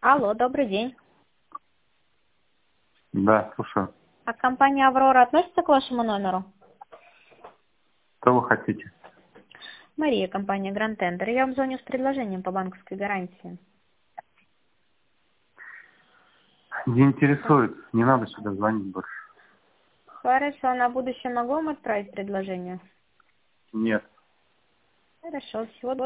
Алло, добрый день. Да, слушаю. А компания «Аврора» относится к вашему номеру? Что вы хотите? Мария, компания «Гранд Тендер». Я вам звоню с предложением по банковской гарантии. Не интересует. Не надо сюда звонить больше. Хорошо, на будущее могу вам отправить предложение? Нет. Хорошо, всего доброго.